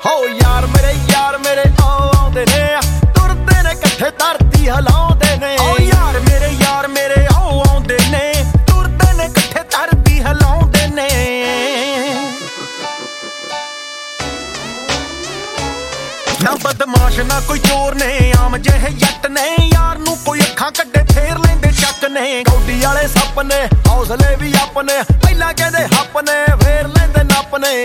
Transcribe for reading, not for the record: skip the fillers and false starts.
ਹੋ ਯਾਰ ਮੇਰੇ ਆਉਂਦੇ ਨੇ ਤੁਰਦੇ ਨੇ ਇਕੱਠੇ ਧਰਤੀ ਹਿਲਾਉਂਦੇ ਨੇ ਓ ਯਾਰ ਮੇਰੇ ਆਉਂਦੇ ਨੇ ਤੁਰਦੇ ਨੇ ਇਕੱਠੇ ਧਰਤੀ ਹਿਲਾਉਂਦੇ ਨੇ ਨਾ ਬਦਮਾਸ਼ ਨਾ ਕੋਈ ਚੋਰ ਨੇ ਆਮ ਜਿਹੇ ਜੱਟ ਨੇ ਯਾਰ ਨੂੰ ਕੋਈ ਅੱਖਾਂ ਕੱਢੇ ਫੇਰ ਲੈਂਦੇ ਚੱਕ ਨੇ ਗੌਡੀ ਵਾਲੇ ਸੱਪ ਨੇ ਹੌਸਲੇ ਵੀ ਆਪਣੇ ਪਹਿਲਾਂ ਕਹਿੰਦੇ ਹੱਪ ਨੇ ਫੇਰ ਲੈਂਦੇ ਨੱਪ ਨੇ